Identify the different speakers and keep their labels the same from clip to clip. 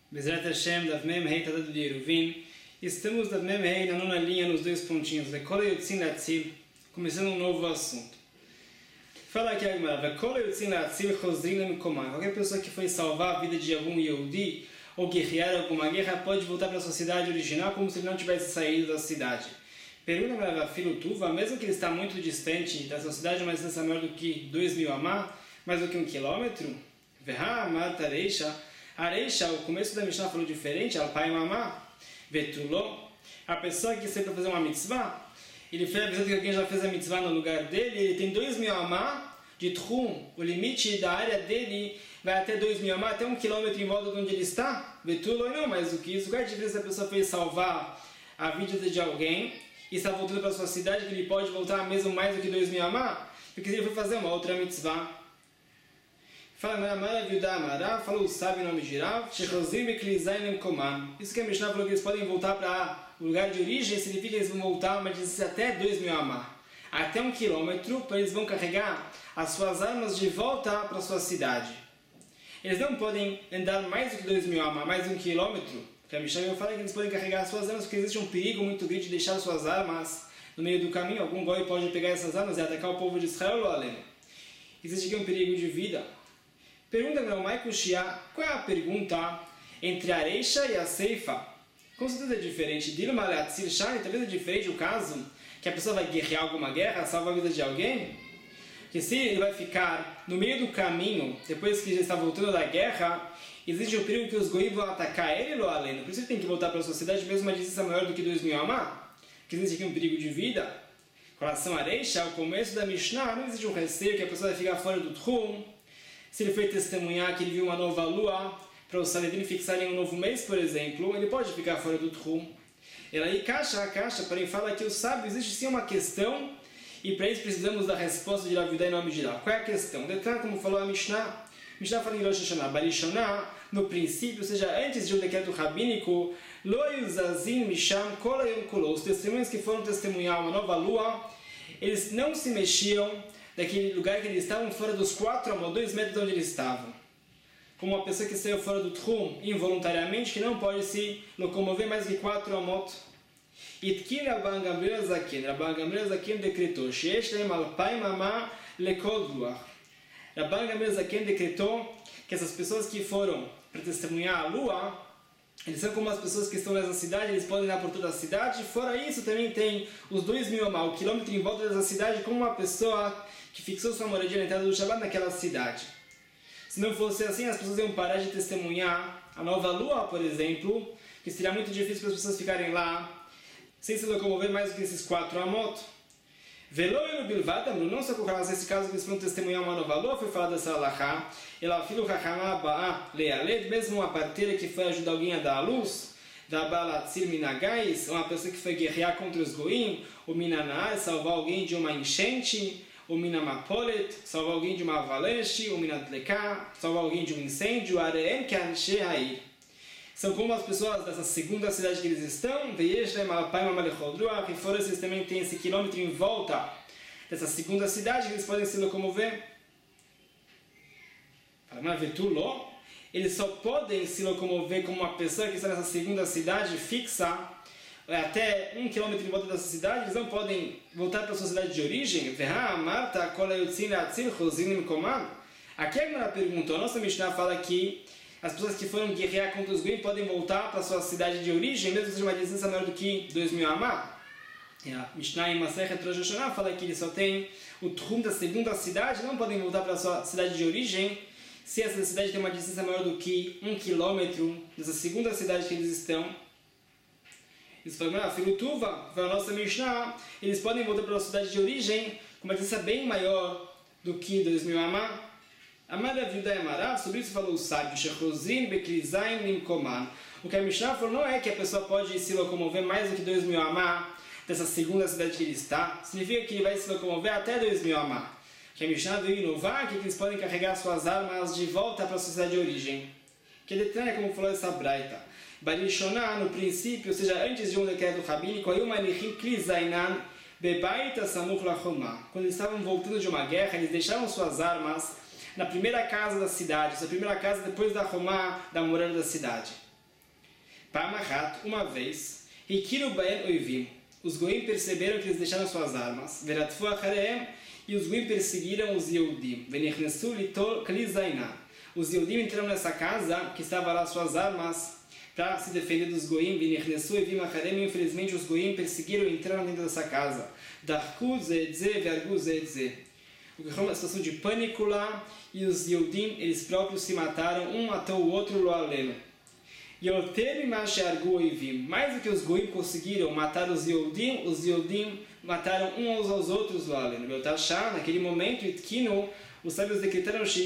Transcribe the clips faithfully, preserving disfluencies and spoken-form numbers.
Speaker 1: Bezerra Hashem, Dav Mem Rei, Tadado de Yeruvim. Estamos Dav Mem Rei na nona linha, nos dois pontinhos. Vekola Yotzin Latzil, começando um novo assunto. Fala aqui agora, Vekola Yotzin Latzil, Chosrin Lemikoman. Qualquer pessoa que foi salvar a vida de algum Yehudi ou guerrear alguma guerra pode voltar para a sua cidade original como se ele não tivesse saído da cidade. Pergunta para filho Tuva, mesmo que ele está muito distante da sua cidade, uma distância maior do que dois mil amá, mais do que um quilômetro, Verá Amar Tareisha. Areisha, o começo da Mishnah falou diferente, Alpai Mamá, Vetuló. A pessoa que saiu para fazer uma mitzvah, ele foi avisado que alguém já fez a mitzvah no lugar dele, ele tem dois mil amá de Tchum, o limite da área dele vai até dois mil amá, até um quilômetro em volta de onde ele está. Vetuló não, mais do que isso. Qual é a diferença? A pessoa foi salvar a vida de alguém e está voltando para a sua cidade, que ele pode voltar mesmo mais do que dois mil amá, porque se ele for fazer uma outra mitzvah. Fala, Mara, falou o sábio em nome geral, isso que a Mishnah falou que eles podem voltar para o lugar de origem, significa que eles vão voltar uma distância até dois mil amá, até um quilômetro, para eles vão carregar as suas armas de volta para a sua cidade. Eles não podem andar mais do que dois mil amá, mais de um quilômetro, porque a Mishnah fala que eles podem carregar as suas armas, porque existe um perigo muito grande de deixar suas armas no meio do caminho. Algum goi pode pegar essas armas e atacar o povo de Israel ou além. Existe aqui um perigo de vida. Pergunta para o Michael Shia, qual é a pergunta entre a Areisha e a Seifa? Com certeza é diferente. Dilma Leatzil Shani, talvez é diferente o caso que a pessoa vai guerrear alguma guerra, salvar a vida de alguém. Que se ele vai ficar no meio do caminho, depois que já está voltando da guerra, existe o perigo que os goim vão atacar ele ou além. Por isso ele tem que voltar para a sua cidade, mesmo uma distância maior do que dois mil amá. Que existe aqui um perigo de vida. Com relação a Areisha, ao começo da Mishnah, não existe um receio que a pessoa vai ficar fora do Tchum. Se ele foi testemunhar que ele viu uma nova lua, para o Sanedrim fixarem um novo mês, por exemplo, ele pode ficar fora do Tchum. Ele aí caixa a caixa, porém fala que o sábio existe sim uma questão, e para isso precisamos da resposta de Rav Yudá em nome de Rav. Qual é a questão? Detalhe, como falou a Mishnah, Mishnah fala em Rosh Hashanah, Barishonah, no princípio, ou seja, antes de um decreto rabínico, Lo Yuzazin Misham Kol Hayom Kulo, os testemunhos que foram testemunhar uma nova lua, eles não se mexiam daquele lugar que eles estavam, fora dos quatro amot, dois metros de onde eles estavam. Como uma pessoa que saiu fora do Tchum involuntariamente, que não pode se locomover mais que quatro amot. Itkin Rabban Gamliel Zaken, Rabban Gamliel Zaken decretou, Sheesh lehem alpayim amá lekol luach. Rabban Gamliel Zaken decretou que essas pessoas que foram para testemunhar a lua, eles são como as pessoas que estão nessa cidade, eles podem ir por toda a cidade. Fora isso, também tem os dois mil amá, o quilômetro em volta dessa cidade, como uma pessoa que fixou sua moradia na entrada do Shabbat naquela cidade. Se não fosse assim, as pessoas iam parar de testemunhar a nova lua, por exemplo, que seria muito difícil para as pessoas ficarem lá, sem se locomover mais do que esses quatro amot. Veloiru bilvadamru, não só com relação a esse caso que eles foram testemunhar uma nova lua, foi falado dessa alahá, ela filho hachamá ba'a lealed, mesmo uma parteira que foi ajudar alguém a dar a luz, da balatzir minagais, uma pessoa que foi guerrear contra os goim, o minaná, salvar alguém de uma enchente, o minamapolet, salvar alguém de uma avalanche, o minadleká, salvar alguém de um incêndio, areem que anshei. São como as pessoas dessa segunda cidade que eles estão, e fora eles também têm esse quilômetro em volta dessa segunda cidade que eles podem se locomover. Eles só podem se locomover como uma pessoa que está nessa segunda cidade fixa, até um quilômetro em volta dessa cidade, eles não podem voltar para a sua cidade de origem. Aqui a Gemara perguntou, a nossa Mishnah fala que as pessoas que foram guerrear contra os goim podem voltar para a sua cidade de origem, mesmo que seja uma distância maior do que dois mil amá. A Mishnah em Masechet Rosh Hashanah fala que eles só têm o Tchum da segunda cidade, não podem voltar para a sua cidade de origem, se essa cidade tem uma distância maior do que um quilômetro dessa segunda cidade que eles estão. Isso foi a filho Tuva, foi a nossa Mishnah, eles podem voltar para a cidade de origem com uma distância bem maior do que dois mil amá. Amada Vida Emarav, sobre isso falou o sábio, Shechozrin Beklizain Limkoman. O que a Mishnah falou não é que a pessoa pode se locomover mais do que dois mil amá dessa segunda cidade que ele está, significa que ele vai se locomover até dois mil amá. Que a Mishnah veio inovar que eles podem carregar suas armas de volta para a sua cidade de origem. Que detalhe como falou essa braita. Barishonah, no princípio, ou seja, antes de um decreto rabínico, quando eles estavam voltando de uma guerra, eles deixavam suas armas na primeira casa da cidade, essa primeira casa depois da Romá, da muralha da cidade. Pamachat, uma vez, Hikiru Baen Oivim. Os Goim perceberam que eles deixaram suas armas. Veratfu Acharem, e os Goim perseguiram os Yehudim. Venichnesu Litol Kli Zainah. Os Yehudim entraram nessa casa, que estava lá suas armas, para se defender dos Goim. Venichnesu Evim Acharem, e infelizmente os Goim perseguiram e entraram dentro dessa casa. Darku Zedze, Vergu Zedze. O que foi uma situação de pânico lá, e os Yehudim, eles próprios se mataram, um matou o outro, lo aleno. Mais do que os Goim conseguiram matar os Yehudim, os Yehudim mataram uns aos outros lá. Naquele momento, os sábios decretaram os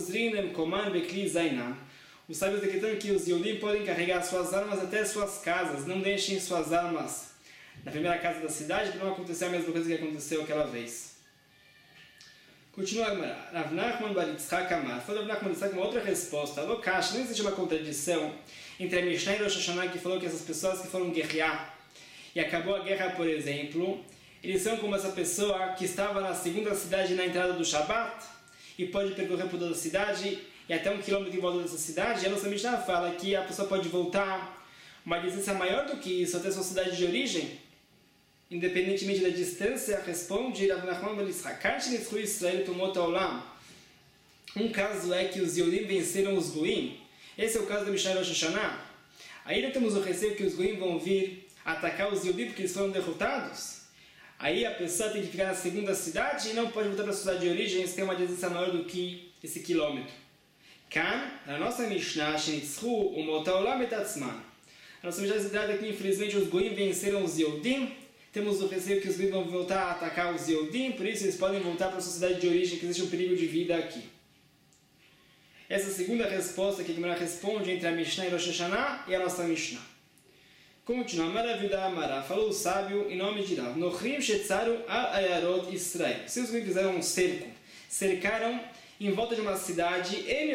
Speaker 1: sábios decretaram que os Yehudim podem carregar suas armas até suas casas, não deixem suas armas na primeira casa da cidade, para não acontecer a mesma coisa que aconteceu aquela vez. Continua a Rav Nachman bar Yitzchak Amar. Falou Rav Nachman bar Yitzchak uma outra resposta. Lokash, não existe uma contradição entre a Mishnah e Rosh Hashanah, que falou que essas pessoas que foram guerrear e acabou a guerra, por exemplo, eles são como essa pessoa que estava na segunda cidade na entrada do Shabat e pode percorrer por toda a cidade e até um quilômetro em volta dessa cidade. E a nossa Mishnah fala que a pessoa pode voltar uma distância maior do que isso até sua cidade de origem, independentemente da distância. Responde Rav Nachman bar Yitzchak, Israel tomou Olam. Um caso é que os Yehudim venceram os Goim. Esse é o caso da Mishnah Rosh Hashanah. Aí não temos o receio que os Goim vão vir atacar os Yehudim porque eles foram derrotados. Aí a pessoa tem que ficar na segunda cidade e não pode voltar para a cidade de origem, se tem uma distância maior do que esse quilômetro. Kan, na nossa Mishnah, Shenitzchu umot haolam et atzman. A nossa Mishnah se trata que infelizmente os Goim venceram os Yehudim. Temos o receio que os Goim vão voltar a atacar os Yehudim, por isso eles podem voltar para a sua cidade de origem, que existe um perigo de vida aqui. Essa segunda resposta que a Gemara responde entre a Mishnah e Rosh Hashanah e a nossa Mishnah. Continua, Maravilha Amara, falou o sábio em nome de Rav. Nochrim Shetzaru al Ayarot Israel. Se os Goim fizeram um cerco, cercaram em volta de uma cidade,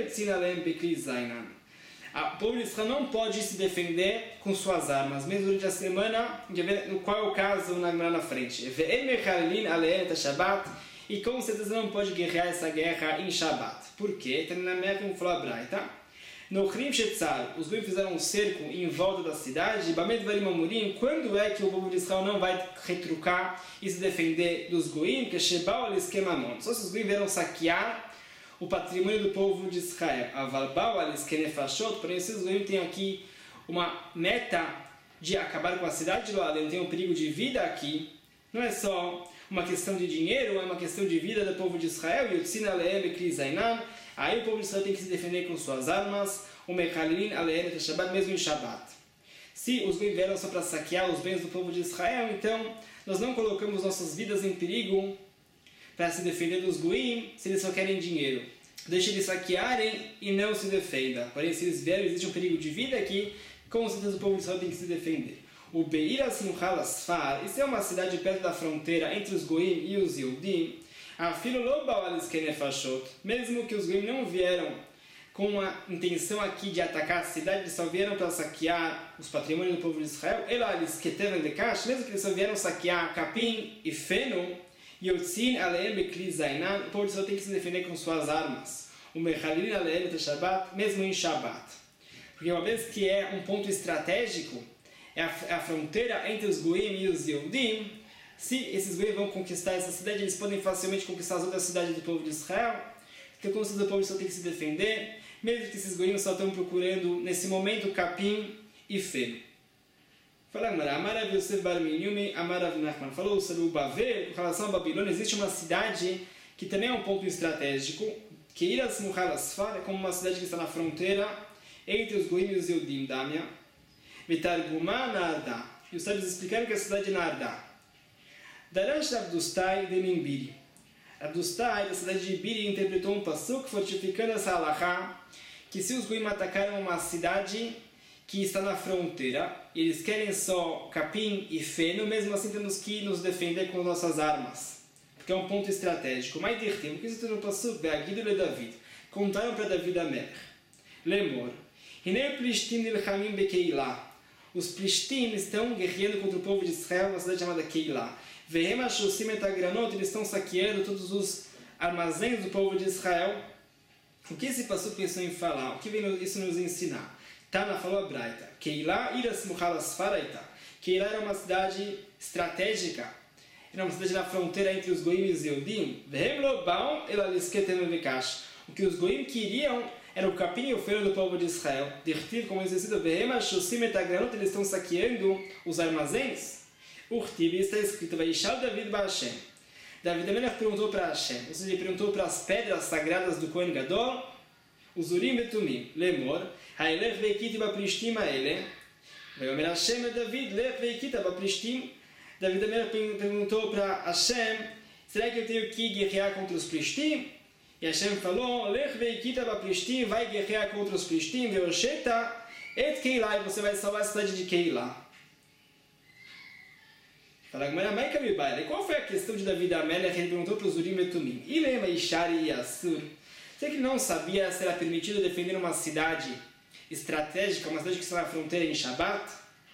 Speaker 1: o povo de Israel não pode se defender com suas armas, mesmo durante a semana, no qual é o caso na, na frente. E com certeza não pode guerrear essa guerra em Shabbat. Por quê? Como falou a Braita, no Chrim Shetzar, os Goim fizeram um cerco em volta da cidade. Quando é que o povo de Israel não vai retrucar e se defender dos Goim? Que Shebal al esquemamon. Só se os Goim vieram saquear o patrimônio do povo de Israel. Avalbal al eskenefashot. Porém, se os Goim têm aqui uma meta de acabar com a cidade de Loadem, tem um perigo de vida aqui, não é só uma questão de dinheiro, é uma questão de vida do povo de Israel. Aí o povo de Israel tem que se defender com suas armas, o Mechalilin Aleem et Shabbat, mesmo em Shabbat. Se os Goim vieram só para saquear os bens do povo de Israel, então nós não colocamos nossas vidas em perigo para se defender dos Goim, se eles só querem dinheiro. Deixe eles saquearem e não se defenda. Porém, se eles vierem, existe um perigo de vida aqui, com certeza o povo de Israel tem que se defender. O Beir Simchal Asfar, isso é uma cidade perto da fronteira entre os Goim e os Yehudim. Mesmo que os Goim não vieram com a intenção aqui de atacar a cidade, eles só vieram para saquear os patrimônios do povo de Israel. Mesmo que eles só vieram saquear capim e feno, o povo de Israel tem que se defender com suas armas. O Mechalilin Aleem et Shabbat, mesmo em Shabbat. Porque uma vez que é um ponto estratégico, é a, a fronteira entre os Goim e os Yehudim, se esses Goim vão conquistar essa cidade, eles podem facilmente conquistar as outras cidades do povo de Israel. Então, como o povo de Israel tem que se defender, mesmo que esses Goim só estão procurando, nesse momento, capim e feno. Fala, Amar Yosef bar Minyumi, Amar Rav Nachman. Falou sobre o Bavel, com relação a Babilônia, existe uma cidade que também é um ponto estratégico, que Iras Muhal Asfar, é como uma cidade que está na fronteira entre os Goim e os Yehudim, Damia. Vitargumá Nardá. E os sábios explicaram que é a cidade de Nardá. Darash Abdustai de Mimbiri. Abdustai, da cidade de Ibiri, interpretou um pasuk fortificando essa halachá, que se os Goim atacaram uma cidade que está na fronteira, e eles querem só capim e feno, mesmo assim temos que nos defender com nossas armas, porque é um ponto estratégico. Mas dirtim, o que isso no pasuk? Be'agidu le David. Contaram para David Amelech. Lemor. Hinei plishtim nilchamim bekeilah. Os plishtim estão guerreando contra o povo de Israel, uma cidade chamada Keilah. Vehem ashusim et agranot, eles estão saqueando todos os armazéns do povo de Israel. O que esse passuco pensou em falar? O que vem isso nos ensinar? Tana falou a Braita. Keilah iras muhalas faraita. Keilah era uma cidade estratégica. Era uma cidade na fronteira entre os goim e os eudim. Vehem lo baum elalisketem vekash. O que os goim queriam era o capim e o feiro do povo de Israel. Dirtiv, como é escrito, Vehem ashusim et agranot, eles estão saqueando os armazéns. Urtiv, está escrito, Vaishal David ba Hashem. David Amelech perguntou para Hashem, ou seja, ele perguntou para as pedras sagradas do Kohen Gadol, os Urim e Tumim, Lemor, Haelech veikiti ba Prishtim haele, Vayomer Hashem e David, Lech veikita ba Prishtim. David Amelech perguntou para Hashem, será que eu tenho que guerrear contra os Prishtim? E Hashem falou, Lech veikita ba Prishtim, vai guerrear contra os Prishtim, Veosheta et Keilah, e você vai salvar a cidade de Keilah. Fala, qual foi a questão de David Amelech? Ele perguntou para os Urim e Tumim. Ilema Ishari e Assur. Será que ele não sabia se era permitido defender uma cidade estratégica, uma cidade que está na fronteira em Shabbat?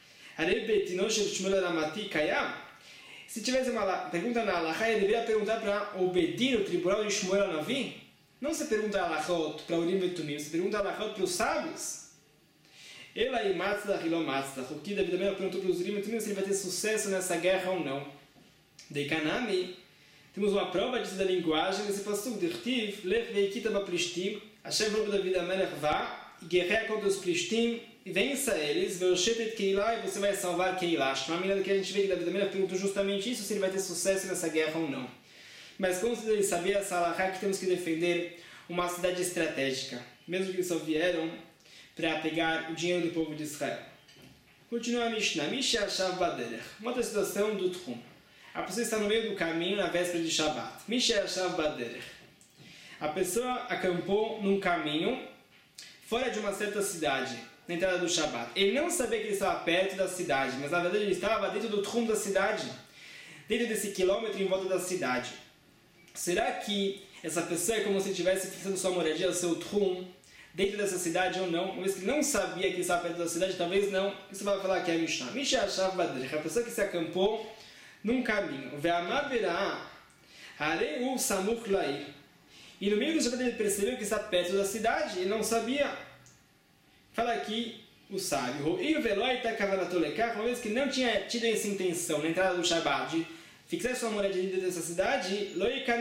Speaker 1: Se tivesse uma pergunta na Halachá, ele deveria perguntar para o Bedin, o tribunal de Shmuel Hanavi. Não se pergunta a Halachot para Urim e Tumim, se pergunta a Halachot para os sábios. Ela e Matzlach e Lomatzlach. O que David Amelech perguntou para os Urim e Tumim se ele vai ter sucesso nessa guerra ou não. De Kanami, temos uma prova disso da linguagem, nesse passuco de Rtiv, Lech veikita ba Prishtim. Hashem falou para David Amelech, vá e guerreia contra os Prishtim e vença eles, Veoshet et Keilah, e você vai salvar Keilah. Uma menina que a gente vê que David Amelech perguntou justamente isso, se ele vai ter sucesso nessa guerra ou não. Mas como ele sabia essa halachá que temos que defender uma cidade estratégica, mesmo que eles só vieram para pegar o dinheiro do povo de Israel. Continua a Mishnah. Misha Ashav Baderech. Uma outra situação do Tchum. A pessoa está no meio do caminho na véspera de Shabbat. Misha Ashav Baderech. A pessoa acampou num caminho fora de uma certa cidade, na entrada do Shabbat. Ele não sabia que ele estava perto da cidade, mas na verdade ele estava dentro do Tchum da cidade, dentro desse quilômetro em volta da cidade. Será que essa pessoa é como se estivesse fixando sua moradia, o seu Tchum, dentro dessa cidade ou não? Uma vez que não sabia que ele estava perto da cidade, talvez não. Isso vai falar que é Mishnah. Misha Ashav Baderech, a pessoa que se acampou num caminho. Ve'amar bera'ah, harei u samuch la'ir. E no meio do Shabbat ele percebeu que está perto da cidade, ele não sabia. Fala aqui o sábio. Uma vez que não tinha tido essa intenção na entrada do Shabbat de fixar sua moradia dentro dessa cidade,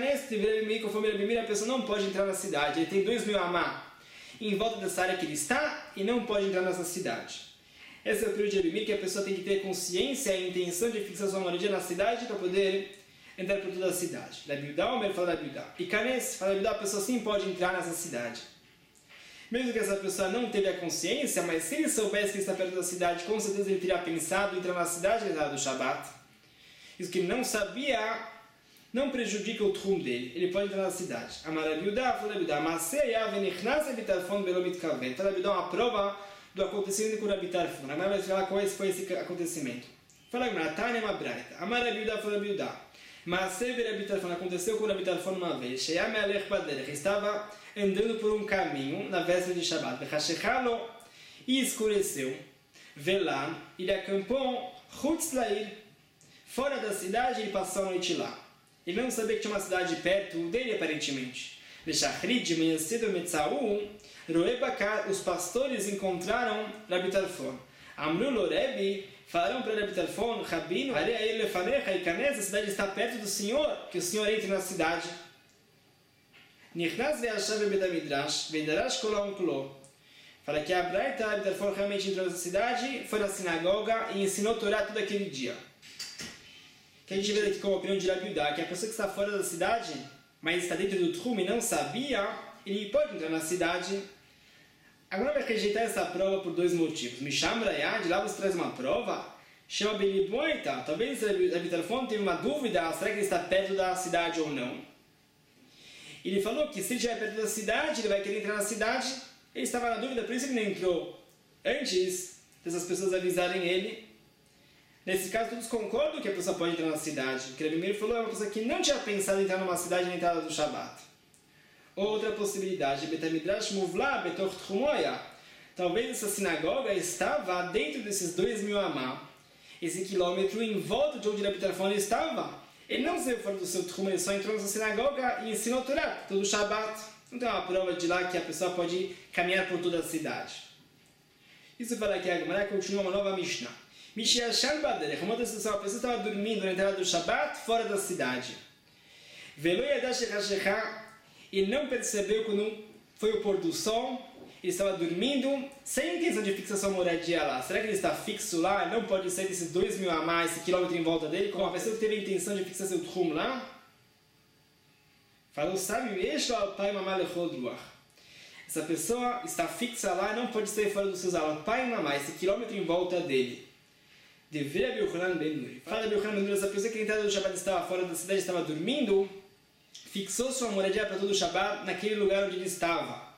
Speaker 1: a pessoa não pode entrar na cidade. Ele tem dois mil amá em volta dessa área que ele está e não pode entrar nessa cidade. Esse é o período de Abimir, que a pessoa tem que ter consciência e a intenção de fixar sua moradia na cidade para poder entrar por toda a cidade. Rabiudá, o Omer fala Rabiudá. E Kanes, fala Rabiudá, a pessoa sim pode entrar nessa cidade. Mesmo que essa pessoa não teve a consciência, mas se ele soubesse que está perto da cidade, com certeza ele teria pensado em entrar na cidade na entrada do Shabbat. Isso que ele não sabia não prejudica o tchum dele. Ele pode entrar na cidade. Amar Rabiudá, fala Rabiudá, Maseia venichnas ebitarfon belomit kaven. Fala Rabiudá, uma prova do acontecimento com o Rabitarfon. Agora vai falar qual foi esse acontecimento. Fala Rabiudá, Tânia Mabraita. Amar Rabiudá, fala Rabiudá. Maaseh Rabitarfon, aconteceu com o Rabitarfon uma vez. Sheyam me'alech baderech, estava andando por um caminho na véspera de Shabbat. Bechashechalo, e escureceu. Velan, ele acampou chutz la'ir, fora da cidade, ele passou a noite lá. Ele não sabia que tinha uma cidade perto dele, aparentemente. Bechachrit, de manhã cedo, Metzaú, Roe Bakar, os pastores encontraram Rabitarfon. Amru lo Rebi, falaram para Rabitarfon, Rabino, Arei lefanecha, Ikanes, a cidade está perto do Senhor, que o Senhor entre na cidade. Nichnas ve'ashav be'damidrash, ve'darash kolon klo. Fala que a Braita, Rabitarfon realmente entrou nessa cidade, foi na sinagoga e ensinou Torá todo aquele dia. Que a gente vê aqui como a opinião de Rabiudá, que a pessoa que está fora da cidade, mas está dentro do Tchum e não sabia, ele pode entrar na cidade. Agora vai rejeitar essa prova por dois motivos. Misham Rayah, de lá você traz uma prova, chama Beliboita, talvez Rabitarfon teve uma dúvida, será que ele está perto da cidade ou não? Ele falou que se ele estiver perto da cidade, ele vai querer entrar na cidade, ele estava na dúvida, por isso ele não entrou antes dessas pessoas avisarem ele. Nesse caso, todos concordam que a pessoa pode entrar na cidade. O que ele primeiro falou é uma pessoa que não tinha pensado em entrar numa cidade na entrada do Shabbat. Outra possibilidade, Betamidrash Muvla Betor Tchumoya. Talvez essa sinagoga estava dentro desses dois mil amá. Esse quilômetro em volta de onde Rabitarfon estava. Ele não saiu fora do seu Tchum, ele só entrou nessa sinagoga e ensinou Torá, todo o Shabbat. Não tem uma prova de lá que a pessoa pode caminhar por toda a cidade. Isso fala aqui, a Gemara continua uma nova Mishnah. Mishiashan Baderech, uma outra situação, a pessoa estava dormindo na entrada do Shabat, fora da cidade. Velo Yadash Hashecha, e não percebeu quando foi o pôr do sol, ele estava dormindo, sem intenção de fixação moradia lá. Será que ele está fixo lá? Ele não pode sair desses dois mil a mais, esse quilômetro em volta dele, como uma pessoa que teve a intenção de fixar seu trum lá? Falou, sabe, essa pessoa está fixa lá, não pode sair fora dos seus alpai e mamá, esse quilômetro em volta dele. Deveria Bilchanan Ben Nuri. Fala Bilchanan Ben Nuri, essa pessoa que na entrada do Shabbat estava fora da cidade, estava dormindo, fixou sua moradia para todo o Shabbat naquele lugar onde ele estava.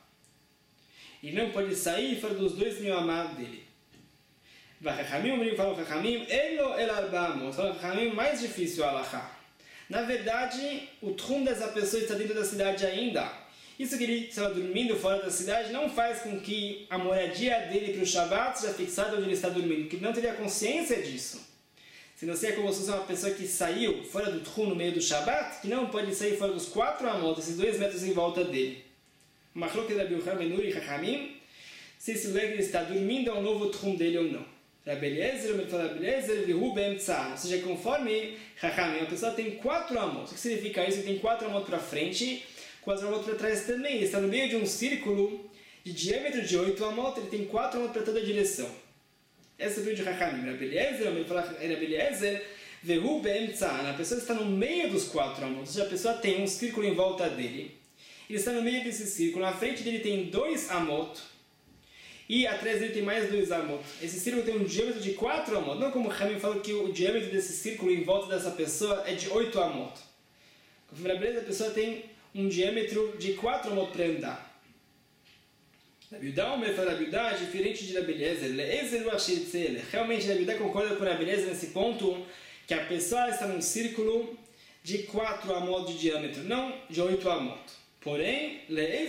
Speaker 1: E não pode sair fora dos dois mil amados dele. Vachachamim, fala Chachamim, Elo El Arbamo, fala Chachamim, mais difícil a Alachá. Na verdade, o trum dessa pessoa está dentro da cidade ainda. Isso que ele estava dormindo fora da cidade não faz com que a moradia dele para o Shabbat seja fixada onde ele está dormindo, porque ele não teria consciência disso. Se não é como se fosse uma pessoa que saiu fora do trum no meio do Shabbat, que não pode sair fora dos quatro amos, esses dois metros em volta dele. Machlok Rabi Yochanan ben Nuri e Chachamim, se esse lugar que ele está dormindo é um novo trum dele ou não. Rabi Eliezer, ele fala Rabi Eliezer, Vihu Be'emtza, ou seja, conforme Chachamim, a pessoa tem quatro amos. O que significa isso? Ele tem quatro amos para frente, quatro amos para trás também. Ele está no meio de um círculo de diâmetro de oito amos, ele tem quatro amos para toda a direção. Essa é a opinião de Chachamim. Rabi Eliezer, ele fala Rabi Eliezer, Vihu Be'emtza, a pessoa está no meio dos quatro amos, ou seja, a pessoa tem um círculo em volta dele. Ele está no meio desse círculo, na frente dele tem dois amot, e atrás dele tem mais dois amot. Esse círculo tem um diâmetro de quatro amot, não como o Hamim falou que o diâmetro desse círculo em volta dessa pessoa é de oito amot. Conforme a beleza, a pessoa tem um diâmetro de quatro amot para andar. Rabi Yudá, o Mefer Rabi Yudá, é diferente de Rabi Eliezer. Realmente, Rabi Yudá concorda com Rabi Eliezer nesse ponto, que a pessoa está num círculo de quatro amot de diâmetro, não de oito amot. Porém,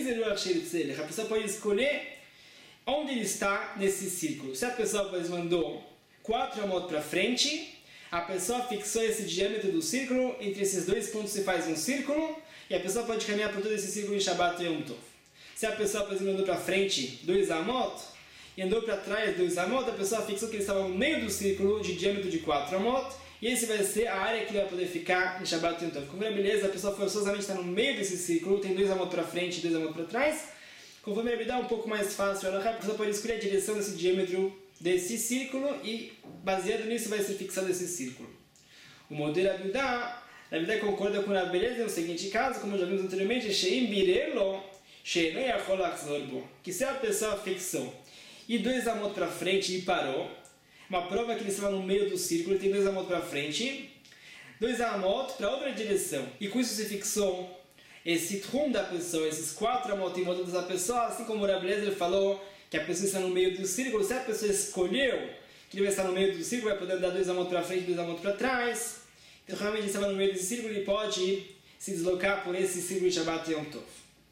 Speaker 1: a pessoa pode escolher onde ele está nesse círculo. Se a pessoa, por exemplo, mandou quatro amot para frente, a pessoa fixou esse diâmetro do círculo, entre esses dois pontos se faz um círculo, e a pessoa pode caminhar por todo esse círculo em Shabbat e Yom Tov. Se a pessoa, por exemplo, andou para frente dois amot, e andou para trás dois amot, a pessoa fixou que ele estava no meio do círculo de diâmetro de quatro amot, e esse vai ser a área que ele vai poder ficar em Shabbat e Yom Tov. Conforme a beleza, a pessoa forçosamente está no meio desse círculo, tem dois amot para frente e dois amot para trás. Conforme a Abidá, é um pouco mais fácil, a pessoa pode escolher a direção desse diâmetro desse círculo e, baseado nisso, vai ser fixado esse círculo. O modelo Abidá, a Abidá concorda com a beleza no seguinte caso, como já vimos anteriormente, Sheim Birelo, Shein Yachol Achzor Bo, que se a pessoa fixou e dois amot para frente e parou, uma prova que ele estava no meio do círculo, tem dois amot para frente, dois amot para outra direção, e com isso se fixou esse trum da pessoa, esses quatro amot em volta dessa pessoa, assim como o Rabi Eliezer falou que a pessoa está no meio do círculo, se a pessoa escolheu que ele vai estar no meio do círculo, vai poder dar dois amot para frente e dois amot para trás, então realmente ele estava no meio desse círculo, ele pode se deslocar por esse círculo de Shabbat e Yom Tov.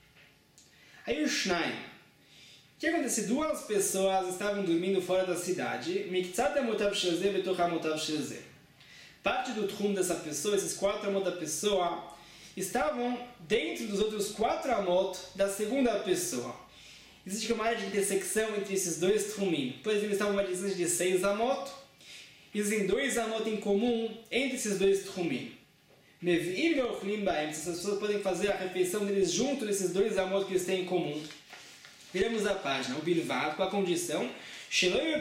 Speaker 1: Aí o Shnaim. O que acontece? Duas pessoas estavam dormindo fora da cidade. Parte do trum dessa pessoa, esses quatro amot da pessoa, estavam dentro dos outros quatro amot da segunda pessoa. Existe uma área de intersecção entre esses dois trumim. Por exemplo, estavam uma distância de seis amot. Existem dois amot em comum entre esses dois trumim. Essas pessoas podem fazer a refeição deles junto desses dois amot que eles têm em comum. Viramos a página, o bilvad, com a condição com a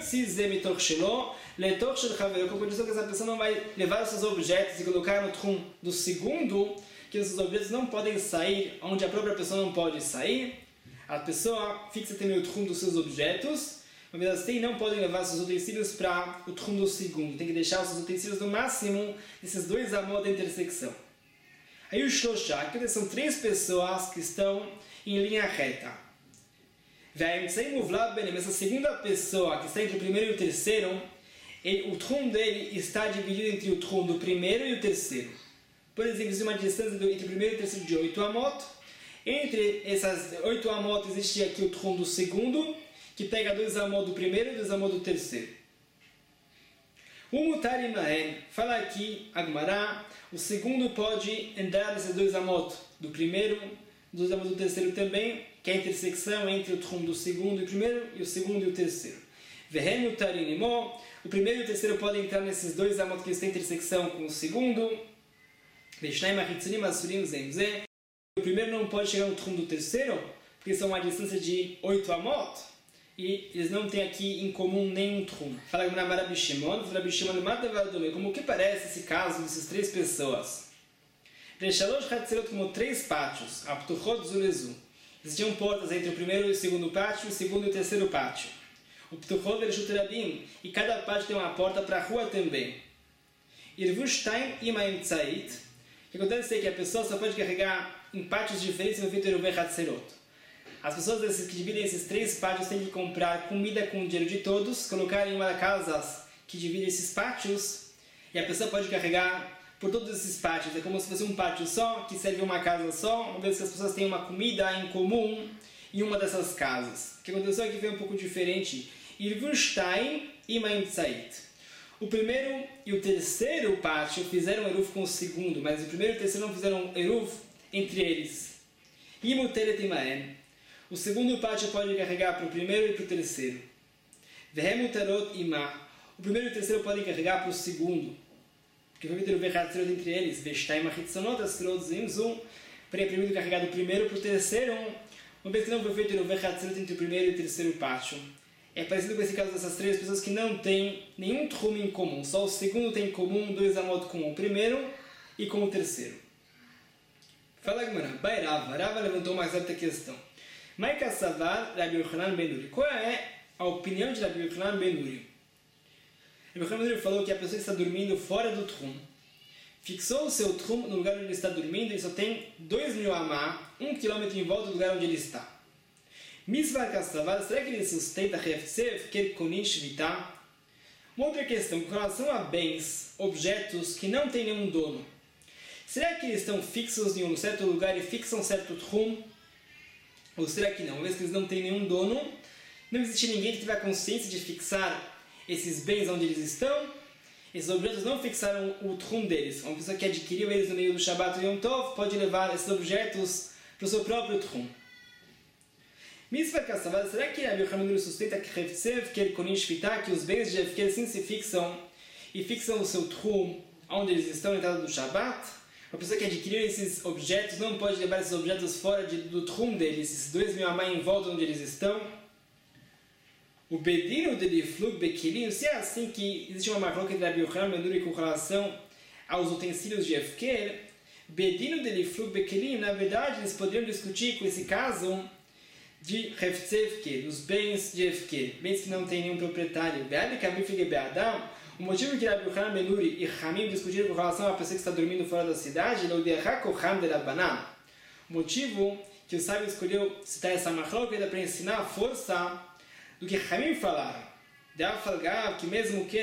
Speaker 1: condição que essa pessoa não vai levar os seus objetos e colocar no trum do segundo, que esses objetos não podem sair onde a própria pessoa não pode sair. A pessoa fixa também o trum dos seus objetos, mas assim não podem levar seus utensílios para o trum do segundo, tem que deixar os seus utensílios no máximo desses dois amot da intersecção. Aí o shloshá, que são três pessoas que estão em linha reta. Essa segunda pessoa que está entre o primeiro e o terceiro, ele, o trum dele está dividido entre o trum do primeiro e o terceiro. Por exemplo, existe uma distância entre o primeiro e o terceiro de oito amot. Entre essas oito amot existe aqui o trum do segundo, que pega dois amot do primeiro e dois amot do terceiro. O mutar imahen, fala aqui, Agmará, o segundo pode andar nesses dois amot do primeiro, dos amot do terceiro também, que é a intersecção entre o trum do segundo e o primeiro, e o segundo e o terceiro. Vehem utarin imo. O primeiro e o terceiro podem entrar nesses dois amot que têm intersecção com o segundo. Veishnaim achitzunim asurim zem zeh. O primeiro não pode chegar no trum do terceiro, porque são uma distância de oito amot, e eles não têm aqui em comum nenhum trum. Fala que Rabi Shimon, Rabi Shimon Matavadome, como que parece esse caso dessas três pessoas? Reshalosh Hatzerot, como três pátios, Aptuchot Zulezu. Existiam portas entre o primeiro e o segundo pátio, o segundo e o terceiro pátio. O Ptuchot Vereshut Rabim, e cada pátio tem uma porta para a rua também. Irvushtaim Imaim Tzait. O que acontece é que a pessoa só pode carregar em pátios diferentes no Vitor Uve Hatzerot. As pessoas desses, que dividem esses três pátios têm que comprar comida com o dinheiro de todos, colocar em uma das casas que divide esses pátios, e a pessoa pode carregar por todos esses pátios. É como se fosse um pátio só, que serve uma casa só, uma vez que as pessoas têm uma comida em comum em uma dessas casas. O que aconteceu aqui foi um pouco diferente. Irvushtaim e Maim Tzait. O primeiro e o terceiro pátio fizeram eruv com o segundo, mas o primeiro e o terceiro não fizeram eruv entre eles. Imuteret imaen. O segundo pátio pode carregar para o primeiro e para o terceiro. Vehemutarot ima. O primeiro e o terceiro podem carregar para o segundo. Porque vai ter o verhatzerot entre eles. Veshtaim achitzonot asrot zimzum. Para o primeiro carregar do primeiro para o terceiro. Uma vez que não foi feito o verhatzerot entre o primeiro e o terceiro pátio. É parecido com esse caso dessas três pessoas que não têm nenhum trum em comum. Só o segundo tem em comum dois amot com o primeiro e com o terceiro. Fala Gemara. Bai Rava. Rava levantou uma certa questão. Maika Savar Rabi Yochanan ben Nuri. Qual é a opinião de Rabi Yochanan ben Nuri? Rabi Yochanan ben Nuri falou que a pessoa está dormindo fora do trum. Fixou o seu trum no lugar onde ele está dormindo e só tem dois mil amá, um quilômetro em volta do lugar onde ele está. Misvar Kassavar, será que ele sustenta Hefsev, Kerkonin Shvita? Uma outra questão, com relação a bens, objetos que não têm nenhum dono. Será que eles estão fixos em um certo lugar e fixam certo trum? Ou será que não? Uma vez que eles não têm nenhum dono, não existe ninguém que tiver a consciência de fixar esses bens onde eles estão, esses objetos não fixaram o trum deles. Uma pessoa que adquiriu eles no meio do Shabbat ou Yom Tov pode levar esses objetos para o seu próprio trum. Misvar Kassavar, será que Rabi Yochanan sustenta que Hefsev, Kerkonin Shvita, que os bens de Hefker sim se fixam e fixam o seu trum onde eles estão na entrada do Shabbat? Uma pessoa que adquiriu esses objetos não pode levar esses objetos fora de, do trum deles, esses dois mil amá em volta onde eles estão. O Bedino de Liflug Bekilim, se é assim que existe uma marca entre Rabi Yochanan ben Nuri com relação aos utensílios de Hefker, Bedino de Liflug Bekilim, na verdade, eles poderiam discutir com esse caso de Hefker, dos bens de Hefker, bens que não tem nenhum proprietário. O motivo que Rabi Yochanan ben Nuri e Hamim discutiram com relação à pessoa que está dormindo fora da cidade, o motivo que o sábio escolheu citar essa machloketa para ensinar a força do que Hamim falaram. Que mesmo que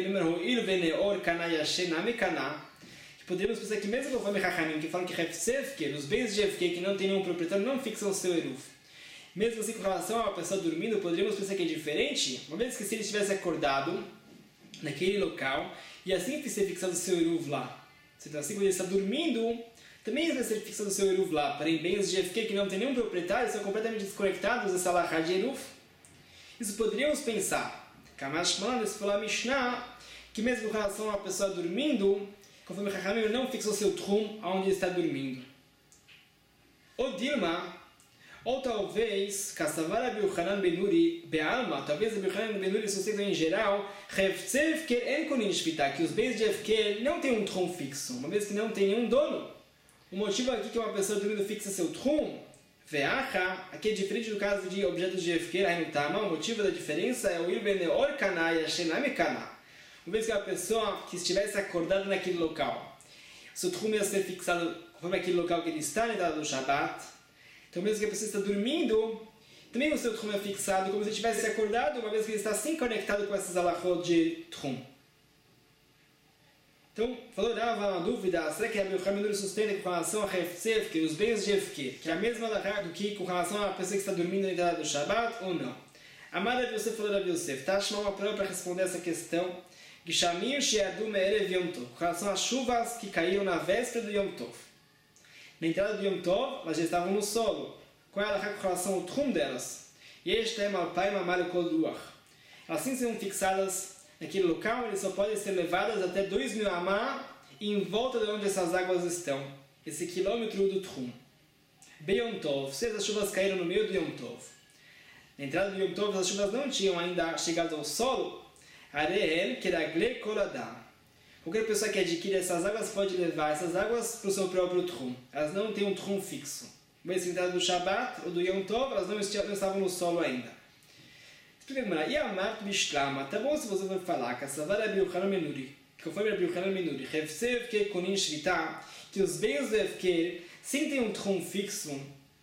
Speaker 1: que podemos pensar que mesmo conforme Hamim, que falam que Hefker, os bens de Hefker que não tem nenhum proprietário, não fixam o seu eruv. Mesmo assim, com relação a uma pessoa dormindo, poderíamos pensar que é diferente, uma vez que se ele estivesse acordado naquele local, e assim que ser fixado o seu eruv lá. Então, assim quando ele está dormindo, também vai ser fixado o seu eruv lá. Porém, bens de F Q que não tem nenhum proprietário, são completamente desconectados dessa lahá de eruv. Isso poderíamos pensar. Kamash Malan, isso falou a Mishnah, que mesmo com relação a uma pessoa dormindo, conforme o Chachamim, ele não fixou o seu trum onde ele está dormindo. Ou Dilma, ou talvez, Kassavar Rabi Yochanan ben Nuri, Be'alma, talvez Rabi Yochanan ben Nuri sustenta em geral, Hefzer Fker En Konin Shvita, que os bens de Fker não têm um trum fixo, uma vez que não tem nenhum dono. O motivo aqui que uma pessoa dormindo fixa seu trum, Ve'acha, aqui é diferente do caso de objetos de Fker, aí no Tama, o motivo da diferença é o Irbeneor Kana e a Shename Kana. Uma vez que a pessoa que estivesse acordada naquele local, seu trum ia ser fixado conforme aquele local que ele está na entrada do Shabbat. Então, mesmo que a pessoa está dormindo, também o seu trum é fixado, como se ele tivesse acordado, uma vez que ele está assim conectado com essas alahot de trum. Então, falou, dava uma dúvida, será que a Rabi Yochanan ben Nuri sustenta com relação a Hefzer, que os bens de Hefker, que é a mesma alahá do que com relação à pessoa que está dormindo na entrada do Shabbat, ou não? Amada Rabi Yosef falou Rabi Yosef, tá? Chamar uma prova para responder essa questão, Gishamim Sheadu Me'erev Yom Tov, com relação às chuvas que caíram na véspera do Yom Tov. Na entrada do Yom Tov, elas já estavam no solo. Qual é a com relação ao trum delas? assim são fixadas naquele local, eles só podem ser levadas até dois mil amá em volta de onde essas águas estão, esse quilômetro do Tchum. Beyom Tov, se as chuvas caíram no meio do Yom Tov. Na entrada do Yom Tov, as chuvas não tinham ainda chegado ao solo, Areel Keragle Koladam. Qualquer pessoa que adquire essas águas pode levar essas águas para o seu próprio Tchum. Elas não têm um Tchum fixo. Mas na entrada do Shabbat ou do Yom Tov, elas não estavam no solo ainda. Explica, e Amart Bishlama, tá bom se você for falar que a Savara Biuchanan Menuri, que conforme a Biuchanan Menuri, Hefsev que Konin Shvita, que os bens do Efker, sim tem um Tchum fixo,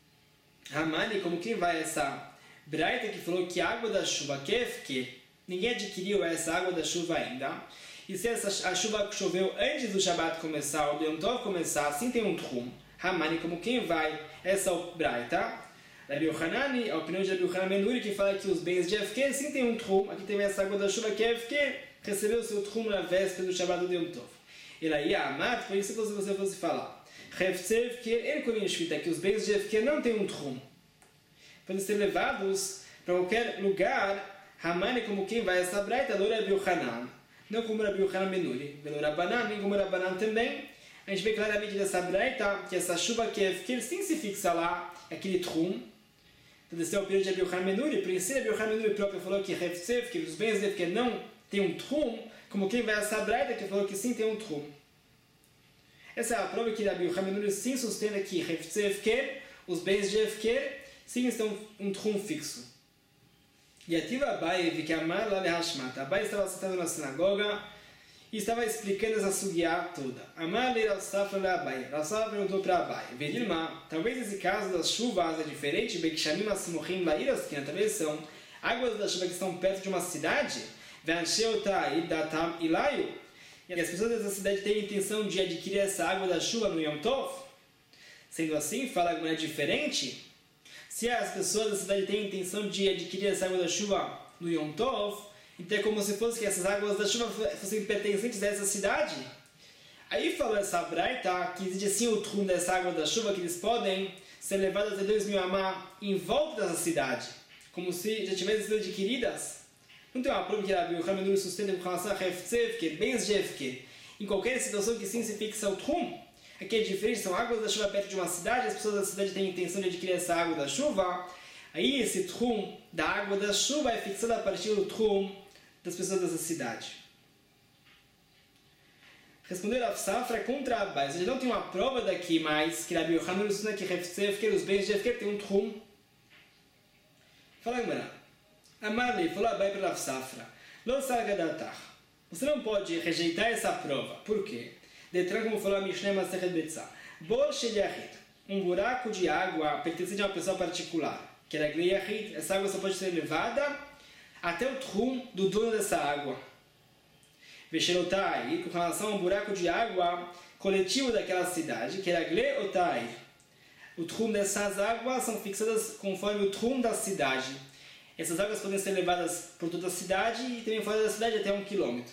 Speaker 1: Hamani, como quem vai essa Braita que falou que a água da chuva, que é Efker, ninguém adquiriu essa água da chuva ainda, e se essa, a chuva choveu antes do Shabbat começar, ou do Yom Tov começar, sim tem um Tchum, Hamani, como quem vai essa Braita, Rabi Yohanani, a opinião de Rabi Yohanan Menuri, que fala que os bens de Efker sim tem um Tchum. Aqui tem essa água da chuva que é Efker, recebeu o seu Tchum na véspera do Shabbat do Yom Tov. Ele aí, Amat, por isso que você fosse falar. Hefse Efker, ele conhece que os bens de Efker não tem um Tchum. Podem ser levados para qualquer lugar, Hamani, como quem vai essa braita, do Rabi Yohanan. Não como Rabi Yohanan Menuri, pelo Rabbanan, nem como Rabbanan também. A gente vê claramente dessa braita que essa chuva que é Efker sim se fixa lá, aquele Tchum. Então, esse é o opinião de Rabi Yohanan Menuri. Por isso, Rabi Yohanan Menuri próprio falou que Hefsev, que os bens de Efker não tem um Tchum, como quem vai a Sabraita, que falou que sim tem um Tchum. Essa é a prova que Rabi Yohanan Menuri sim sustenta que Hefsev, que os bens de Efker, sim estão um Tchum fixo. E ativa Abai, que Amar lá de Hashmat. Abai estava sentado na sinagoga e estava explicando essa sugiá toda. Amar le Rav Safra le Abai. Rav Safra perguntou para Abai: Verilma, talvez esse caso das chuvas é diferente, Bekshamim Asimochim Lairas, que talvez são águas da chuva que estão perto de uma cidade, Veansheuta Idatam Ilayu, e as pessoas dessa cidade têm a intenção de adquirir essa água da chuva no Yom Tov. Sendo assim, fala que não é diferente. Se as pessoas da cidade têm a intenção de adquirir essa água da chuva no Yom Tov, então é como se fosse que essas águas da chuva fossem pertencentes dessa cidade. Aí falou essa braita que existe assim o Tchum dessa água da chuva, que eles podem ser levadas até dois mil amá em volta dessa cidade, como se já tivessem sido adquiridas. Não tem uma prova que Rabi Yohanan Menuri sustenta com relação a Hefsev, que é bens de Efker. Em qualquer situação que sim se fixa o Tchum, aqui é diferente, são águas da chuva perto de uma cidade, as pessoas da cidade têm a intenção de adquirir essa água da chuva, aí esse Tchum da água da chuva é fixado a partir do Tchum das pessoas dessa cidade. Responder a Safra contra a Abai. Você não tem uma prova daqui, mas que Rabi Yohanan ensina que Hefsev, que os bens de Efker tem um Tchum. Fala agora. Amarli falou a Abai para a Safra. Lo sargadatar. Você não pode rejeitar essa prova. Por quê? Detran, como falou a Mishneh Masechet Betzah. Bor shel yachid. Um buraco de água pertencente a uma pessoa particular. Que era yachid. Essa água só pode ser levada até o Tchum do dono dessa água. Veshelotai, com relação a um buraco de água coletivo daquela cidade, que era Gleotai. O Tchum dessas águas são fixadas conforme o Tchum da cidade. Essas águas podem ser levadas por toda a cidade e também fora da cidade até um quilômetro.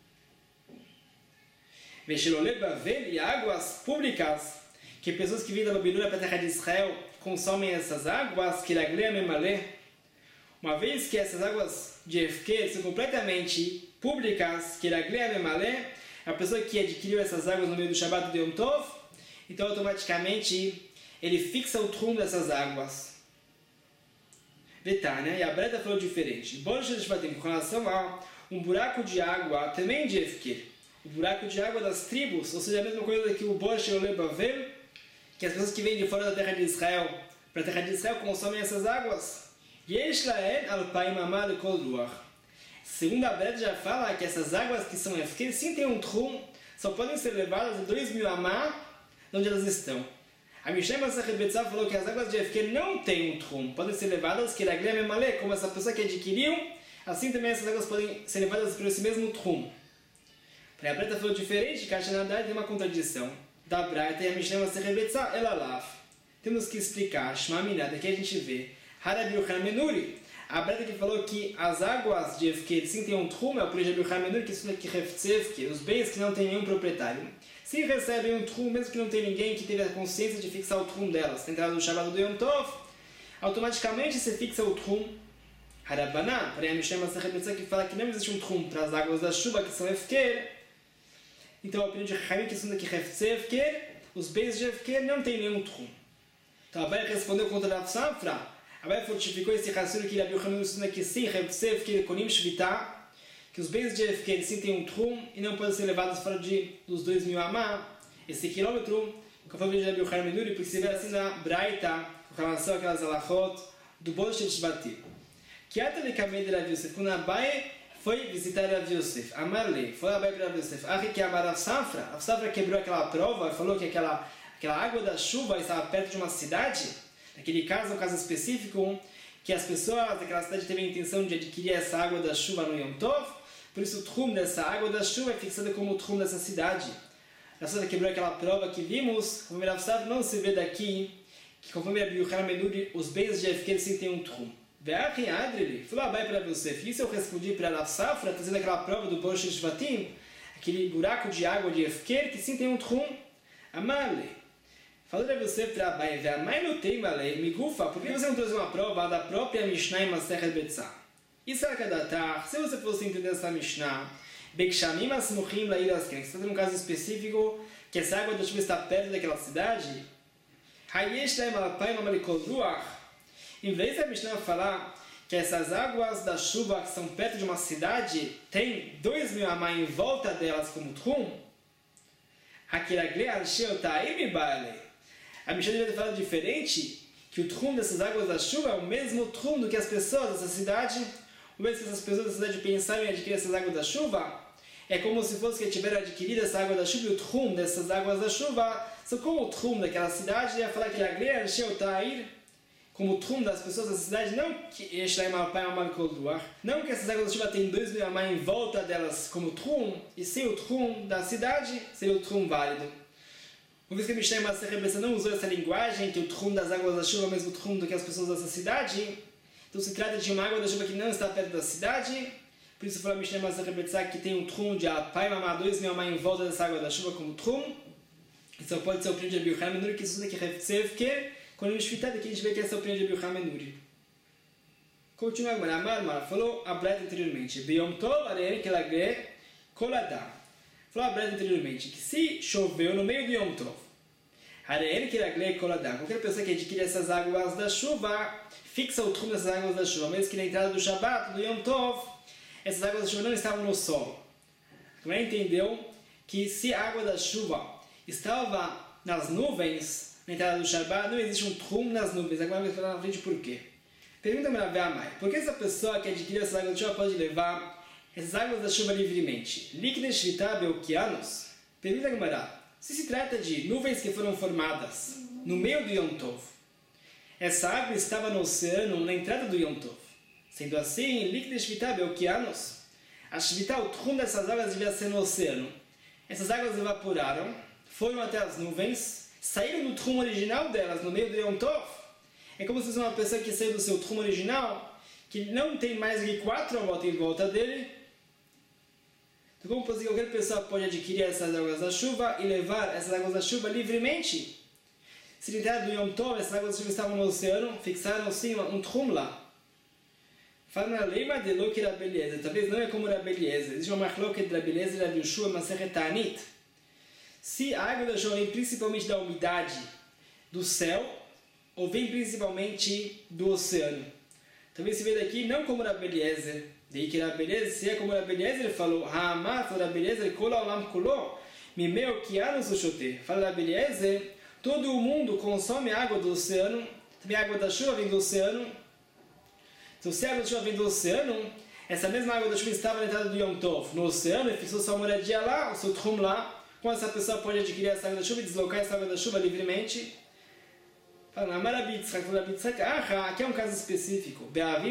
Speaker 1: Veshelole Bavel, e águas públicas, que pessoas que vêm da Babilônia para a terra de Israel consomem essas águas, que era Gleamemale. Uma vez que essas águas de Efker são completamente públicas, que era Gleamemale, a pessoa que adquiriu essas águas no meio do Shabbat do Yom Tov, então automaticamente ele fixa o Tchum dessas águas. Vetânia, e a Breta falou diferente. Com relação a um buraco de água também de Efker, o buraco de água das tribos, ou seja, a mesma coisa que o Bosh Ole Bavel, que as pessoas que vêm de fora da terra de Israel para a terra de Israel consomem essas águas. Segundo a Breta já fala que essas águas que são Efker sim tem um Tchum, só podem ser levadas a dois mil amá de onde elas estão. A Mishneh Masechet Betzah falou que as águas de Efker não têm um Tchum, podem ser levadas que era Gleamemale, como essa pessoa que adquiriu, assim também essas águas podem ser levadas por esse mesmo Tchum. Para a Breta falou diferente, que a Shanadai tem uma contradição da Breta e a Mishneh Masechet Betzah, ela lá. Temos que explicar, Shema Minah, daqui a gente vê. Rabi Yohanan Menuri, a Breta que falou que as águas de Efker sim tem um Tchum, é o Rabi Yohanan Menuri que ensina que Hefsev, os bens que não tem nenhum proprietário, se recebem um Tchum, mesmo que não tem ninguém que teve a consciência de fixar o Tchum delas, na entrada do Shabbat do Yom Tov, automaticamente se fixa o Tchum Harabanan, porém a Mishnah Masechet Betzah que fala que não existe um tchum para as águas da chuva que são Hefker. Então a opinião de Chachamim que são que Hefzer Hefker, os beis de Hefker não tem nenhum tchum. Então Abai respondeu contra Rav Safra. Abai fortificou esse raciocínio que Rabi Yochanan ensina que sim, Hefzer Hefker Konim Shvita, que os bens de Hefker sim têm um tchum e não podem ser levados fora de, dos dois mil amá, esse quilômetro, conforme de Rabi Yochanan Menuri, porque se vê assim na Braita, com relação àquelas alachot do Bosh de Shvatim. Que até de Kamei de Rav Yosef, quando Abai foi visitar Rav Yosef, Amarle, foi Abai para Rav Yosef, Ahi que amar Rav Safra, Rav Safra quebrou aquela prova e falou que aquela, aquela água da chuva estava perto de uma cidade, naquele caso, um caso específico, que as pessoas daquela cidade teve a intenção de adquirir essa água da chuva no Yom Tov. Por isso o tchum dessa água da chuva é fixado como o tchum dessa cidade. A Safra quebrou aquela prova que vimos, conforme Rav Safra não se vê daqui, que conforme Rabi Yochanan Menuri, os bens de Hefker sim têm um tchum. Ve'achi adrili, falou Abai para Yosef, isso eu respondi para Rav Safra, trazendo aquela prova do Bosh Shvatim, aquele buraco de água de Hefker que sim tem um tchum. Amale. Falou Rav Yosef para Abai, ve'amai no teimale, migufa, por que você não trouxe uma prova da própria Mishnah em Masechet Betzah? Isso é Kadatar, se você fosse entender essa Mishnah, Bekshamim Asmuchim Lairas Ken, está num caso específico que essa água da chuva está perto daquela cidade, Hayesh Laim Alapayim Amalikol Ruach, em vez da Mishnah falar que essas águas da chuva que são perto de uma cidade tem dois mil amá em volta delas como Tchum, Hakiragle Arsheu Ta'im Bale, a Mishnah deveria falar diferente, que o Tchum dessas águas da chuva é o mesmo Tchum do que as pessoas dessa cidade. Uma vez que essas pessoas da cidade pensaram em adquirir essas águas da chuva, é como se fosse que tiveram adquirido essa água da chuva e o tchum dessas águas da chuva são como o tchum daquela cidade. E ia falar que a Greia encheu Tair, como o tchum das pessoas da cidade, não que não que essas águas da chuva têm dois mil amá em volta delas como tchum, e sim o tchum da cidade seria o tchum válido. Uma vez que a Mishnah Masechet Betzah não usou essa linguagem, que o tchum das águas da chuva é o mesmo tchum do que as pessoas dessa cidade, então se trata de uma água da chuva que não está perto da cidade, por isso falou a Mishnah Masechet Betzah que tem um tchum de Alpai Mamá, dois mil amá em volta dessa água da chuva como tchum. Isso pode ser a opinião de Rabi Yochanan Menuri, que isso daqui é Hefzer, quando ele esfita daqui a gente vê que essa é a opinião de Rabi Yochanan Menuri. Continua agora, Amar Mar falou a Breta anteriormente, Beyom Tov Arei Kelagre Koladá. Falou a Breta anteriormente que se choveu no meio do Yom Tov, Arei Kelagre Koladá, qualquer pessoa que adquire essas águas da chuva, fixa o tchum dessas águas da chuva, mesmo que na entrada do Shabbat, do Yom Tov, essas águas da chuva não estavam no solo. Agora entendeu que se a água da chuva estava nas nuvens, na entrada do Shabbat, não existe um tchum nas nuvens. Agora vamos falar na frente por quê. Pergunta-me a Ve'amai, por que essa pessoa que adquiriu essas águas da chuva pode levar essas águas da chuva livremente? Líquidas Shvita Beokianos? Pergunta a Gemara, se se trata de nuvens que foram formadas no meio do Yom Tov, essa água estava no oceano na entrada do Yom Tov. Sendo assim, líquido Shvita Beokianos, a Shvita, o tchum dessas águas devia ser no oceano. Essas águas evaporaram, foram até as nuvens, saíram do tchum original delas no meio do Yom Tov. É como se fosse uma pessoa que saiu do seu tchum original, que não tem mais que quatro voltas em volta dele. Então, como que qualquer pessoa pode adquirir essas águas da chuva e levar essas águas da chuva livremente? Se na entrada do Yom Tov, essas águas da chuva estavam no oceano, fixaram sim um tchum lá. Fala na lema de Loki Rabi Eliezer, talvez não é como Rabi Eliezer. Existe uma machloket de Rabi Eliezer e Rabi Yoshua Masechet Ta'anit. Se a água da chuva vem principalmente da umidade do céu, ou vem principalmente do oceano. Talvez se vê daqui não como Rabi Eliezer. Daí que Rabi Eliezer, se é como Rabi Eliezer, ele falou, Ha'amar, falou Rabi Eliezer, Kol ha'olam kulo, mimei okianos ushote. Fala Rabi Eliezer, todo o mundo consome água do oceano, também a água da chuva vem do oceano. Então, se a água da chuva vem do oceano, essa mesma água da chuva estava na entrada do Yom Tov, no oceano, e fixou sua moradia lá, o seu tchum lá. Como essa pessoa pode adquirir essa água da chuva e deslocar essa água da chuva livremente? Fala, ah, aqui é um caso específico.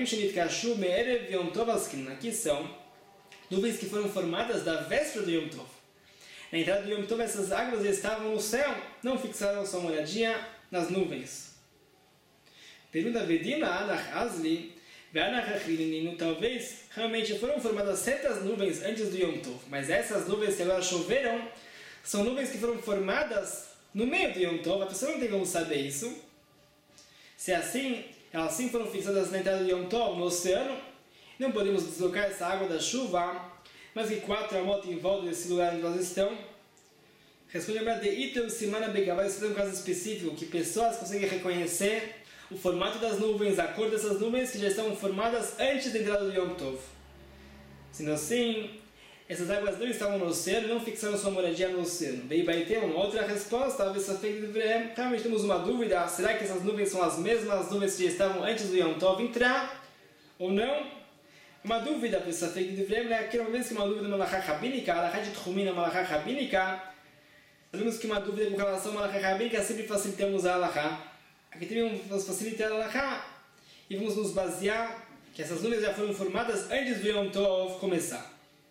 Speaker 1: Aqui são nuvens que foram formadas da véspera do Yom Tov. Na entrada do Yom Tov, essas águas estavam no céu, não fixaram sua moradia nas nuvens. Pergunta Vedina Anach Azli. Talvez realmente foram formadas certas nuvens antes do Yom Tov, mas essas nuvens que agora choveram são nuvens que foram formadas no meio do Yom Tov. A pessoa não tem como saber isso. Se é assim, elas sim foram fixadas na entrada do Yom Tov, no oceano. Não podemos deslocar essa água da chuva, mas que quatro amot em volta desse lugar onde elas estão. Responde a de Itel Simana Begavai, isso é um caso específico, que pessoas conseguem reconhecer o formato das nuvens, a cor dessas nuvens que já estão formadas antes da entrada do Yom Tov. Sendo assim, essas águas não estavam no oceano, não fixaram sua moradia no oceano. Daí vai ter uma outra resposta, talvez realmente temos uma dúvida, será que essas nuvens são as mesmas nuvens que já estavam antes do Yom Tov entrar, ou não? Uma dúvida, pessoal, é aquela vez que uma dúvida na Malachá Rabínica, a Malachá de Tchumim na Malachá Rabínica, sabemos que uma dúvida com relação à Malachá Rabínica sempre facilitamos a Malachá. Aqui também vamos facilitar a Malachá e vamos nos basear que essas nuvens já foram formadas antes do Yom Tov começar.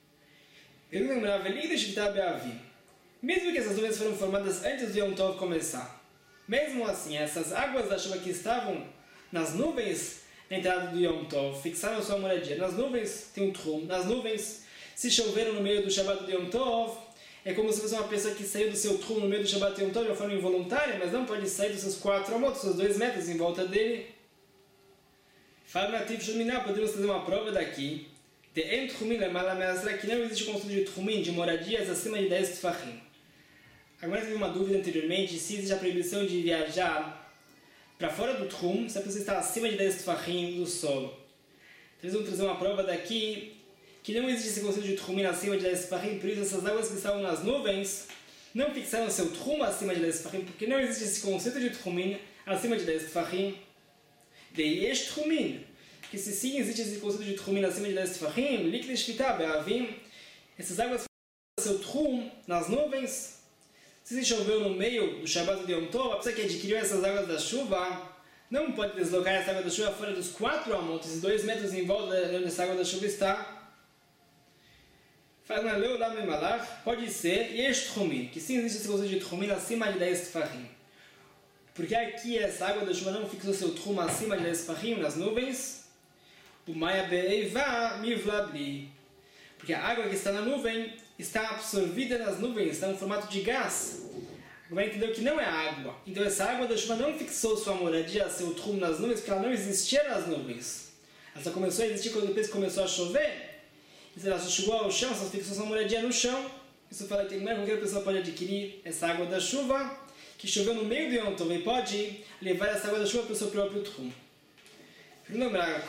Speaker 1: Eu lembrava, mesmo que essas nuvens foram formadas antes do Yom Tov começar, mesmo assim, essas águas da chuva que estavam nas nuvens na entrada do Yom Tov fixaram sua moradia. Nas nuvens tem um trum, nas nuvens, se choveram no meio do Shabbat do Yom Tov, é como se fosse uma pessoa que saiu do seu trum no meio do Shabbat do Yom Tov de uma forma involuntária, mas não pode sair dos seus quatro amot, dos seus dois metros em volta dele. Fala nativ shuminah, podemos fazer uma prova daqui. De en tchumin lemala me'asra, que não existe o conceito de tchumin, de moradias acima de dez tfachim. Agora teve uma dúvida anteriormente se existe a proibição de viajar para fora do tchum, se a pessoa está acima de dez tfachim do solo. Então eles vão trazer uma prova daqui que não existe esse conceito de tchumin acima de dez tfachim, por isso essas águas que estavam nas nuvens não fixaram seu tchum acima de dez tfachim, porque não existe esse conceito de tchumin acima de dez tfachim. De yesh tchumin, que se sim existe esse conceito de tchumin acima de dez tfachim, likle shvita be'avim, essas águas fixaram seu tchum nas nuvens. Se choveu no meio do Shabbat de Yom Tov, a pessoa que adquiriu essas águas da chuva não pode deslocar essa água da chuva fora dos quatro amot, esses dois metros em volta de onde essa água da chuva está. Pode ser yesh tchumin, que sim existe esse conceito de tchumin acima de dez tfachim. Porque aqui essa água da chuva não fixou seu tchum acima de dez tfachim nas nuvens. O maya be'eva mivlabli. Porque a água que está na nuvem está absorvida nas nuvens, está no formato de gás. Agora entendeu que não é água. Então essa água da chuva não fixou sua moradia, seu tchum nas nuvens, porque ela não existia nas nuvens. Ela só começou a existir quando depois começou a chover. E se ela só chegou ao chão, só fixou sua moradia no chão. Isso fala que qualquer pessoa pode adquirir essa água da chuva, que choveu no meio do Yom Tov, e pode levar essa água da chuva para o seu próprio tchum. Lembrar,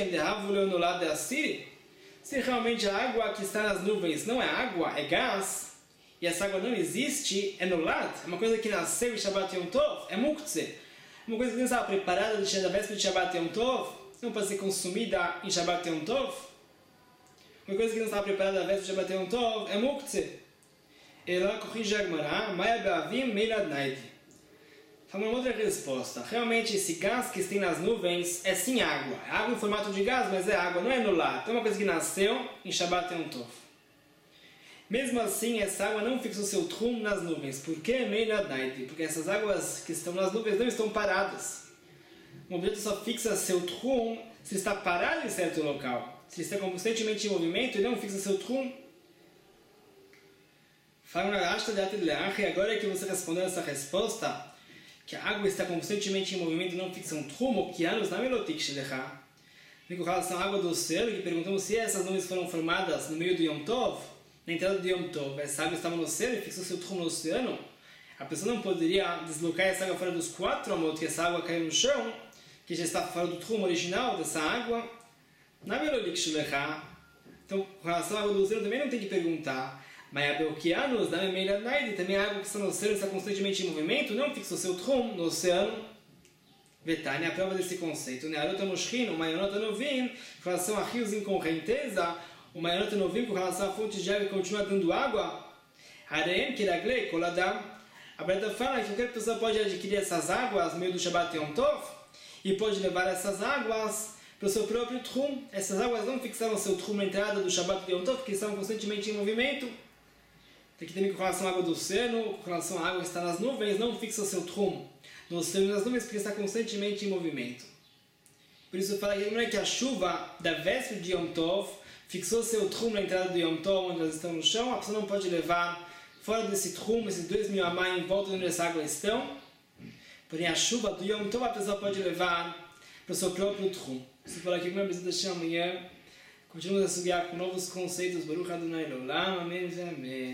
Speaker 1: se realmente a água que está nas nuvens não é água, é gás, e essa água não existe, é nulad, é uma coisa que nasceu em Shabbat Yom Tov, é muktzeh, uma coisa que não estava preparada da véspera de Shabbat Yom Tov, não pode ser consumida em Shabbat Yom Tov, uma coisa que não estava preparada da véspera de Shabbat Yom Tov, é muktzeh. Ela corrige a Gemara, Maya be'avim meilad naidi. Então, uma outra resposta. Realmente, esse gás que tem nas nuvens é sim água. É água em formato de gás, mas é água, não é nulá. Então, é uma coisa que nasceu em Shabbat Yom Tov. Mesmo assim, essa água não fixou seu tchum nas nuvens. Por que? Porque essas águas que estão nas nuvens não estão paradas. Um objeto só fixa seu tchum se ele está parado em certo local. Se ele está constantemente em movimento, ele não fixa seu tchum. Fala na Ashta de Atid agora que você respondeu essa resposta, que a água está constantemente em movimento e não fixa um tchum, okeanos, na melotik shelecha. Com relação à água do oceano, que perguntamos se essas nuvens foram formadas no meio do Yom Tov, na entrada do Yom Tov, essa água estava no oceano e fixou seu tchum no oceano, a pessoa não poderia deslocar essa água fora dos quatro amot, que essa água caiu no chão, que já está fora do tchum original dessa água, na melotik shelecha. Então, com relação à água do oceano, também não tem que perguntar. Mas a okeanos, da memeira naide, também a água que está no oceano está constantemente em movimento, não fixou seu tchum no oceano. Vetane, a prova desse conceito. O Nearota Moshkin, o Mayanota Novim, com relação a rios em correnteza, o Mayanota Novim, com relação a fontes de água que continua dando água. Harem, Kiraglei, Koladam. A Breta fala que qualquer pessoa pode adquirir essas águas no meio do Shabbat Yom Tov e pode levar essas águas para o seu próprio tchum. Essas águas não fixaram seu tchum na entrada do Shabbat Yom Tov, porque estavam constantemente em movimento. Aqui também com relação à água do oceano, com relação à água que está nas nuvens, não fixa o seu tchum no oceano e nas nuvens, porque está constantemente em movimento. Por isso fala que a chuva da véspera de Yom Tov fixou seu tchum na entrada do Yom Tov, onde elas estão no chão, a pessoa não pode levar fora desse tchum, esses dois mil amai em volta de onde essa água estão. Porém, a chuva do Yom Tov a pessoa pode levar para o seu próprio tchum. Se falar que não precisa amanhã, continuamos a estudar com novos conceitos. Baruch Adonai Leolam. Amém. Amém.